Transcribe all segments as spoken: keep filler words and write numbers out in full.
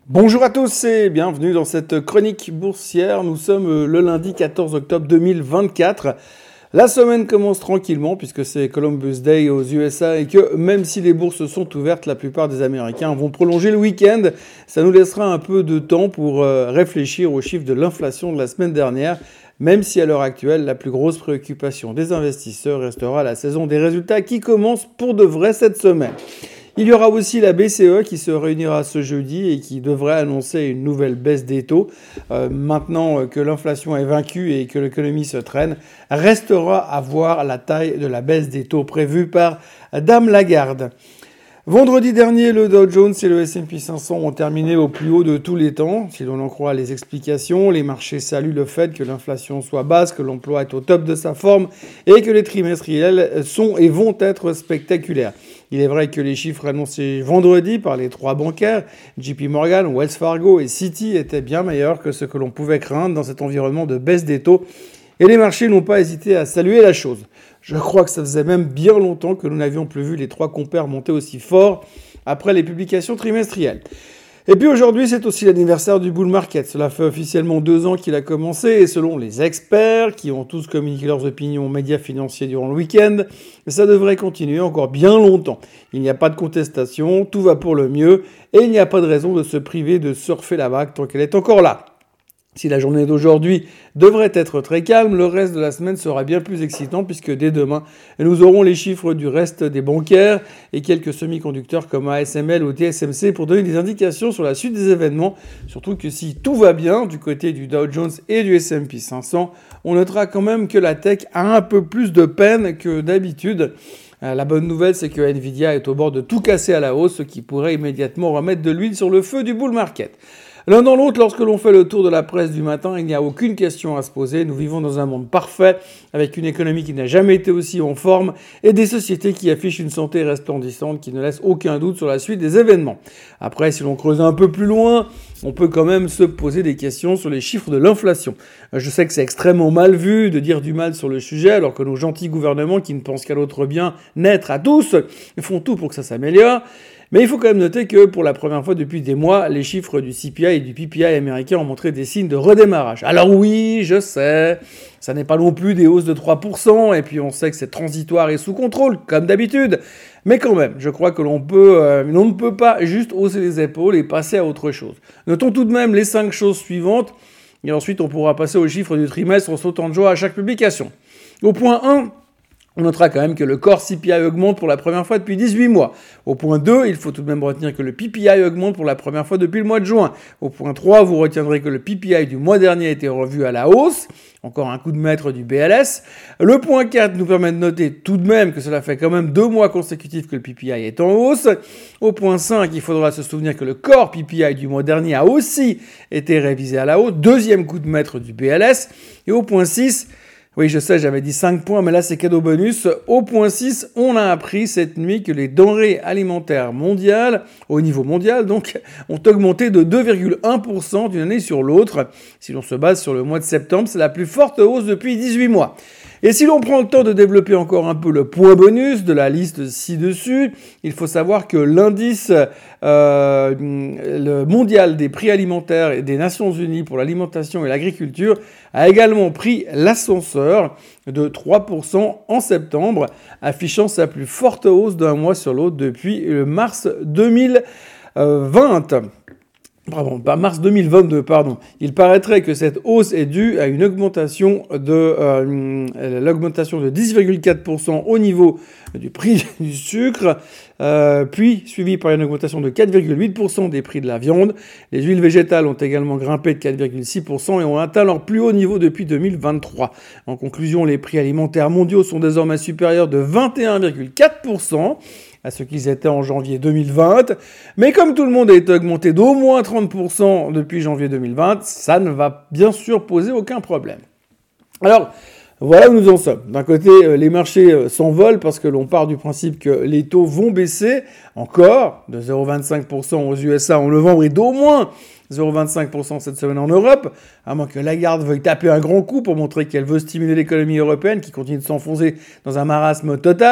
Bonjour à tous et bienvenue dans cette chronique boursière. Nous sommes le lundi quatorze octobre deux mille vingt-quatre. La semaine commence tranquillement puisque c'est Columbus Day aux U S A et que même si les bourses sont ouvertes, la plupart des Américains vont prolonger le week-end. Ça nous laissera un peu de temps pour réfléchir aux chiffres de l'inflation de la semaine dernière, même si à l'heure actuelle, la plus grosse préoccupation des investisseurs restera la saison des résultats qui commence pour de vrai cette semaine. Il y aura aussi la B C E qui se réunira ce jeudi et qui devrait annoncer une nouvelle baisse des taux. Euh, maintenant que l'inflation est vaincue et que l'économie se traîne, restera à voir la taille de la baisse des taux prévue par Dame Lagarde. Vendredi dernier, le Dow Jones et le S and P cinq cents ont terminé au plus haut de tous les temps. Si l'on en croit les explications, les marchés saluent le fait que l'inflation soit basse, que l'emploi est au top de sa forme et que les trimestriels sont et vont être spectaculaires. Il est vrai que les chiffres annoncés vendredi par les trois bancaires, J P Morgan, Wells Fargo et Citi, étaient bien meilleurs que ce que l'on pouvait craindre dans cet environnement de baisse des taux. Et les marchés n'ont pas hésité à saluer la chose. Je crois que ça faisait même bien longtemps que nous n'avions plus vu les trois compères monter aussi fort après les publications trimestrielles. Et puis aujourd'hui, c'est aussi l'anniversaire du bull market. Cela fait officiellement deux ans qu'il a commencé et selon les experts, qui ont tous communiqué leurs opinions aux médias financiers durant le week-end, ça devrait continuer encore bien longtemps. Il n'y a pas de contestation, tout va pour le mieux et il n'y a pas de raison de se priver de surfer la vague tant qu'elle est encore là. Si la journée d'aujourd'hui devrait être très calme, le reste de la semaine sera bien plus excitant puisque dès demain, nous aurons les chiffres du reste des bancaires et quelques semi-conducteurs comme A S M L ou T S M C pour donner des indications sur la suite des événements. Surtout que si tout va bien du côté du Dow Jones et du S and P cinq cents, on notera quand même que la tech a un peu plus de peine que d'habitude. La bonne nouvelle, c'est que Nvidia est au bord de tout casser à la hausse, ce qui pourrait immédiatement remettre de l'huile sur le feu du bull market. L'un dans l'autre, lorsque l'on fait le tour de la presse du matin, il n'y a aucune question à se poser. Nous vivons dans un monde parfait, avec une économie qui n'a jamais été aussi en forme et des sociétés qui affichent une santé resplendissante qui ne laisse aucun doute sur la suite des événements. Après, si l'on creuse un peu plus loin, on peut quand même se poser des questions sur les chiffres de l'inflation. Je sais que c'est extrêmement mal vu de dire du mal sur le sujet, alors que nos gentils gouvernements qui ne pensent qu'à notre bien naître à tous font tout pour que ça s'améliore. Mais il faut quand même noter que pour la première fois depuis des mois, les chiffres du C P I et du P P I américain ont montré des signes de redémarrage. Alors oui, je sais, ça n'est pas non plus des hausses de trois pour cent, et puis on sait que c'est transitoire et sous contrôle, comme d'habitude. Mais quand même, je crois que l'on peut, euh, l'on ne peut pas juste hausser les épaules et passer à autre chose. Notons tout de même les cinq choses suivantes, et ensuite on pourra passer aux chiffres du trimestre en sautant de joie à chaque publication. Au point un, on notera quand même que le core C P I augmente pour la première fois depuis dix-huit mois. Au point deux, il faut tout de même retenir que le P P I augmente pour la première fois depuis le mois de juin. Au point trois, vous retiendrez que le P P I du mois dernier a été revu à la hausse. Encore un coup de maître du B L S. Le point quatre nous permet de noter tout de même que cela fait quand même deux mois consécutifs que le P P I est en hausse. Au point cinq, il faudra se souvenir que le core P P I du mois dernier a aussi été révisé à la hausse. Deuxième coup de maître du B L S. Et au point six, oui, je sais, j'avais dit cinq points, mais là, c'est cadeau bonus. Au point six, on a appris cette nuit que les denrées alimentaires mondiales, au niveau mondial, donc, ont augmenté de deux virgule un pour cent d'une année sur l'autre. Si l'on se base sur le mois de septembre, c'est la plus forte hausse depuis dix-huit mois. Et si l'on prend le temps de développer encore un peu le point bonus de la liste ci-dessus, il faut savoir que l'indice euh, le mondial des prix alimentaires des Nations Unies pour l'alimentation et l'agriculture a également pris l'ascenseur de trois pour cent en septembre, affichant sa plus forte hausse d'un mois sur l'autre depuis mars deux mille vingt. Pardon, pas mars deux mille vingt-deux, pardon. Il paraîtrait que cette hausse est due à une augmentation de euh, l'augmentation de dix virgule quatre pour cent au niveau du prix du sucre, euh, puis suivi par une augmentation de quatre virgule huit pour cent des prix de la viande. Les huiles végétales ont également grimpé de quatre virgule six pour cent et ont atteint leur plus haut niveau depuis deux mille vingt-trois. En conclusion, les prix alimentaires mondiaux sont désormais supérieurs de vingt et un virgule quatre pour cent à ce qu'ils étaient en janvier deux mille vingt. Mais comme tout le monde a été augmenté d'au moins trente pour cent depuis janvier deux mille vingt, ça ne va bien sûr poser aucun problème. Alors, voilà où nous en sommes. D'un côté, les marchés s'envolent parce que l'on part du principe que les taux vont baisser encore de zéro virgule vingt-cinq pour cent aux U S A en novembre et d'au moins zéro virgule vingt-cinq pour cent cette semaine en Europe, à moins que Lagarde veuille taper un grand coup pour montrer qu'elle veut stimuler l'économie européenne qui continue de s'enfoncer dans un marasme total.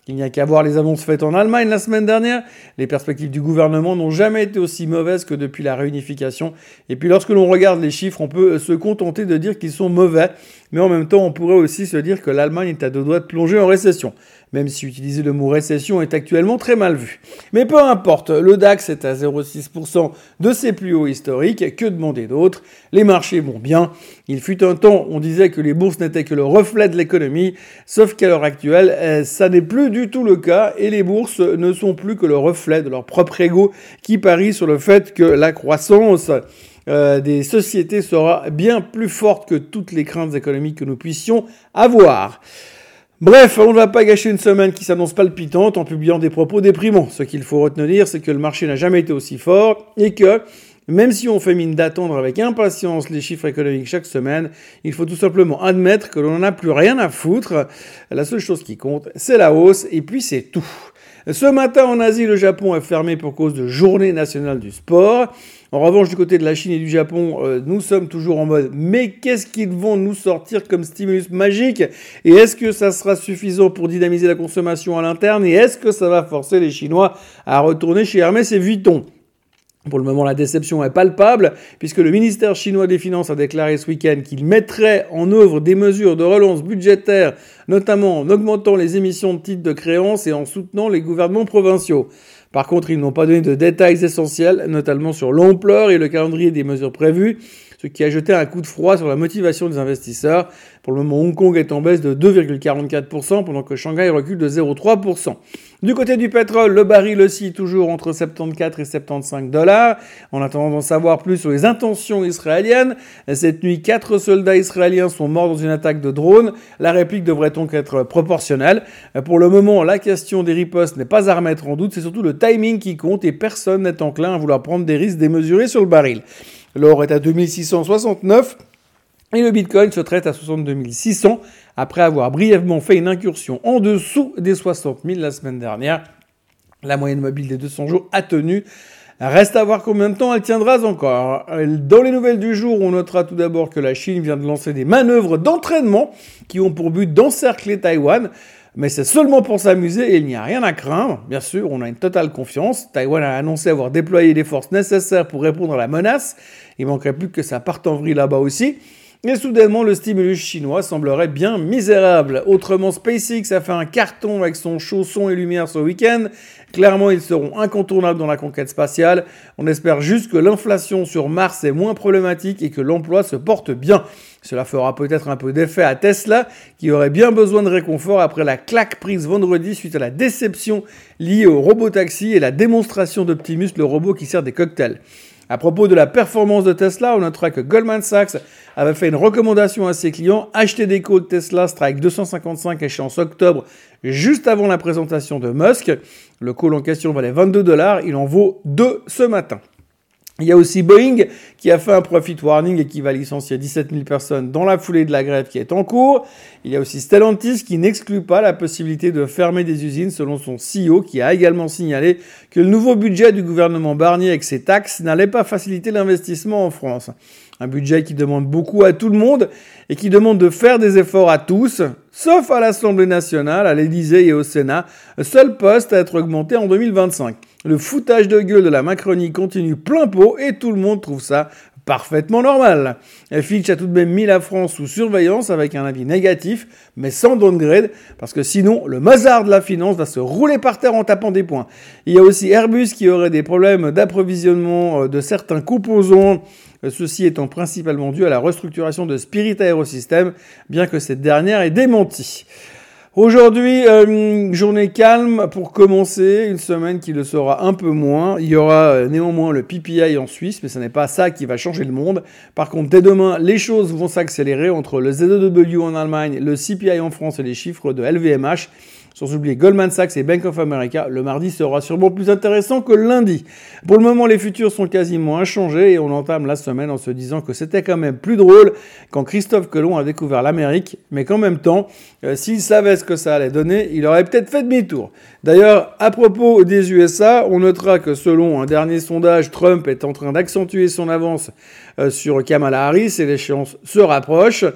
Il n'y a qu'à voir les annonces faites en Allemagne la semaine dernière. Les perspectives du gouvernement n'ont jamais été aussi mauvaises que depuis la réunification. Et puis lorsque l'on regarde les chiffres, on peut se contenter de dire qu'ils sont mauvais. Mais en même temps, on pourrait aussi se dire que l'Allemagne est à deux doigts de plonger en récession. Même si utiliser le mot récession est actuellement très mal vu. Mais peu importe, le DAX est à zéro virgule six pour cent de ses plus hauts historiques. Que demander d'autre? Les marchés vont bien. Il fut un temps, on disait que les bourses n'étaient que le reflet de l'économie. Sauf qu'à l'heure actuelle, ça n'est plus du tout le cas. Et les bourses ne sont plus que le reflet de leur propre ego qui parie sur le fait que la croissance Euh, des sociétés sera bien plus forte que toutes les craintes économiques que nous puissions avoir. Bref, on ne va pas gâcher une semaine qui s'annonce palpitante en publiant des propos déprimants. Ce qu'il faut retenir, c'est que le marché n'a jamais été aussi fort et que, même si on fait mine d'attendre avec impatience les chiffres économiques chaque semaine, il faut tout simplement admettre que l'on n'en a plus rien à foutre. La seule chose qui compte, c'est la hausse et puis c'est tout. Ce matin en Asie, le Japon est fermé pour cause de journée nationale du sport. En revanche, du côté de la Chine et du Japon, euh, nous sommes toujours en mode « mais qu'est-ce qu'ils vont nous sortir comme stimulus magique ? Et est-ce que ça sera suffisant pour dynamiser la consommation à l'interne ? Et est-ce que ça va forcer les Chinois à retourner chez Hermès et Vuitton ?» Pour le moment, la déception est palpable, puisque le ministère chinois des Finances a déclaré ce week-end qu'il mettrait en œuvre des mesures de relance budgétaire, notamment en augmentant les émissions de titres de créances et en soutenant les gouvernements provinciaux. Par contre, ils n'ont pas donné de détails essentiels, notamment sur l'ampleur et le calendrier des mesures prévues, ce qui a jeté un coup de froid sur la motivation des investisseurs. Pour le moment, Hong Kong est en baisse de deux virgule quarante-quatre pour cent, pendant que Shanghai recule de zéro virgule trois pour cent. Du côté du pétrole, le baril oscille toujours entre soixante-quatorze et soixante-quinze dollars. En attendant d'en savoir plus sur les intentions israéliennes, cette nuit, quatre soldats israéliens sont morts dans une attaque de drone. La réplique devrait donc être proportionnelle. Pour le moment, la question des ripostes n'est pas à remettre en doute, c'est surtout le timing qui compte et personne n'est enclin à vouloir prendre des risques démesurés sur le baril. L'or est à deux mille six cent soixante-neuf et le Bitcoin se traite à soixante-deux mille six cents après avoir brièvement fait une incursion en dessous des soixante mille la semaine dernière. La moyenne mobile des deux cents jours a tenu. Reste à voir combien de temps elle tiendra encore. Dans les nouvelles du jour, on notera tout d'abord que la Chine vient de lancer des manœuvres d'entraînement qui ont pour but d'encercler Taïwan. Mais c'est seulement pour s'amuser et il n'y a rien à craindre. Bien sûr, on a une totale confiance. Taïwan a annoncé avoir déployé les forces nécessaires pour répondre à la menace. Il manquerait plus que ça parte en vrille là-bas aussi. Et soudainement, le stimulus chinois semblerait bien misérable. Autrement, SpaceX a fait un carton avec son show son et lumière ce week-end. Clairement, ils seront incontournables dans la conquête spatiale. On espère juste que l'inflation sur Mars est moins problématique et que l'emploi se porte bien. Cela fera peut-être un peu d'effet à Tesla, qui aurait bien besoin de réconfort après la claque prise vendredi suite à la déception liée au robotaxi et la démonstration d'Optimus, le robot qui sert des cocktails. À propos de la performance de Tesla, on notera que Goldman Sachs avait fait une recommandation à ses clients, acheter des calls de Tesla Strike deux cent cinquante-cinq échéance octobre, juste avant la présentation de Musk. Le call en question valait vingt-deux dollars, il en vaut deux ce matin. Il y a aussi Boeing qui a fait un profit warning et qui va licencier dix-sept mille personnes dans la foulée de la grève qui est en cours. Il y a aussi Stellantis qui n'exclut pas la possibilité de fermer des usines selon son C E O qui a également signalé que le nouveau budget du gouvernement Barnier avec ses taxes n'allait pas faciliter l'investissement en France. Un budget qui demande beaucoup à tout le monde et qui demande de faire des efforts à tous, sauf à l'Assemblée nationale, à l'Élysée et au Sénat, seul poste à être augmenté en deux mille vingt-cinq. Le foutage de gueule de la Macronie continue plein pot et tout le monde trouve ça parfaitement normal. Fitch a tout de même mis la France sous surveillance avec un avis négatif, mais sans downgrade, parce que sinon, le Mozart de la finance va se rouler par terre en tapant des poings. Il y a aussi Airbus qui aurait des problèmes d'approvisionnement de certains composants, ceci étant principalement dû à la restructuration de Spirit Aerosystems, bien que cette dernière ait démenti. Aujourd'hui, euh, journée calme pour commencer, une semaine qui le sera un peu moins. Il y aura euh, néanmoins le P P I en Suisse, mais ce n'est pas ça qui va changer le monde. Par contre, dès demain, les choses vont s'accélérer entre le Z E W en Allemagne, le C P I en France et les chiffres de L V M H. Sans oublier Goldman Sachs et Bank of America, le mardi sera sûrement plus intéressant que le lundi. Pour le moment, les futurs sont quasiment inchangés et on entame la semaine en se disant que c'était quand même plus drôle quand Christophe Colomb a découvert l'Amérique, mais qu'en même temps, euh, s'il savait ce que ça allait donner, il aurait peut-être fait demi-tour. D'ailleurs, à propos des U S A, on notera que selon un dernier sondage, Trump est en train d'accentuer son avance euh, sur Kamala Harris et l'échéance se rapproche.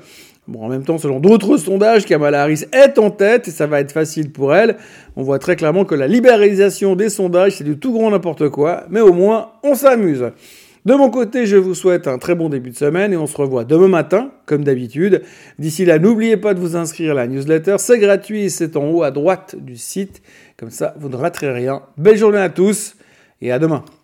Bon, en même temps, selon d'autres sondages, Kamala Harris est en tête et ça va être facile pour elle. On voit très clairement que la libéralisation des sondages, c'est du tout grand n'importe quoi, mais au moins, on s'amuse. De mon côté, je vous souhaite un très bon début de semaine et on se revoit demain matin, comme d'habitude. D'ici là, n'oubliez pas de vous inscrire à la newsletter. C'est gratuit, c'est en haut à droite du site. Comme ça, vous ne raterez rien. Belle journée à tous et à demain.